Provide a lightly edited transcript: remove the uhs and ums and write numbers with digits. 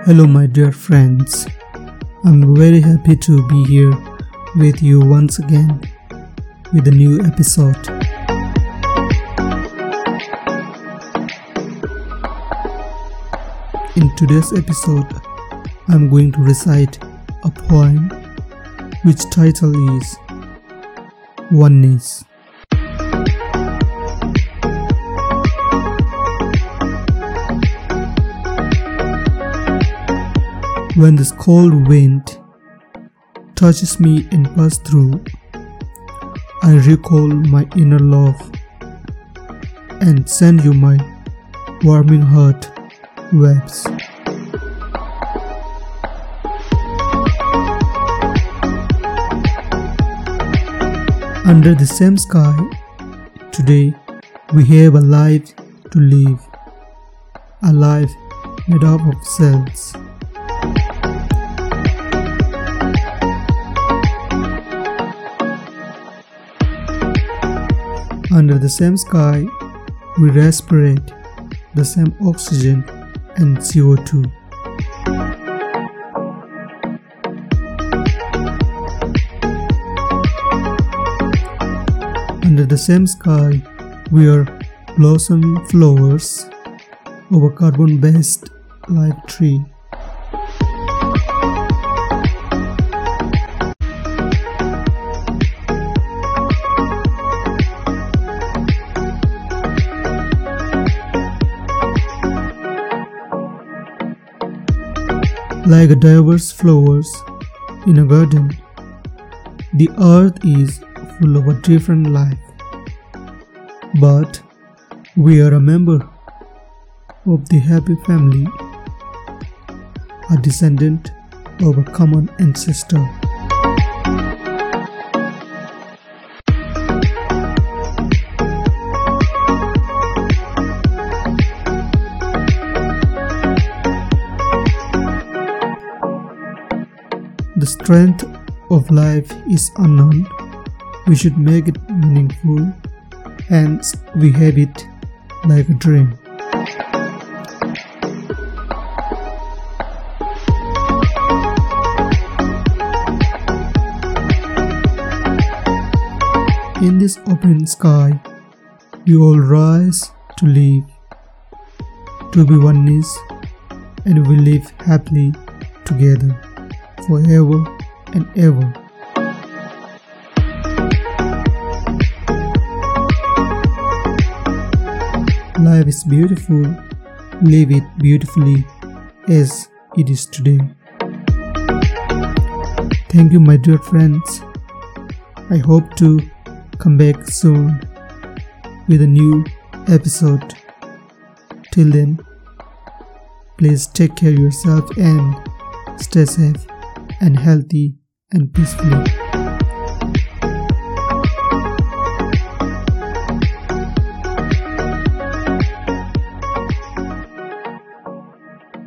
Hello my dear friends, I'm very happy to be here with you once again with a new episode. In today's episode, I'm going to recite a poem which title is Oneness. When this cold wind touches me and passes through, I recall my inner love and send you my warming heart waves. Under the same sky, today we have a life to live, a life made up of cells. Under the same sky, we respirate the same oxygen and CO2. Under the same sky, we are blossoming flowers of a carbon-based life tree. Like a diverse flowers in a garden, the earth is full of a different life. But we are a member of the happy family, a descendant of a common ancestor. The strength of life is unknown. We should make it meaningful, hence we have it like a dream. In this open sky, we all rise to live, to be oneness, and we live happily together forever and ever. Life is beautiful, live it beautifully as it is today. Thank you my dear friends. I hope to come back soon with a new episode. Till then, please take care of yourself and stay safe and healthy and peacefully.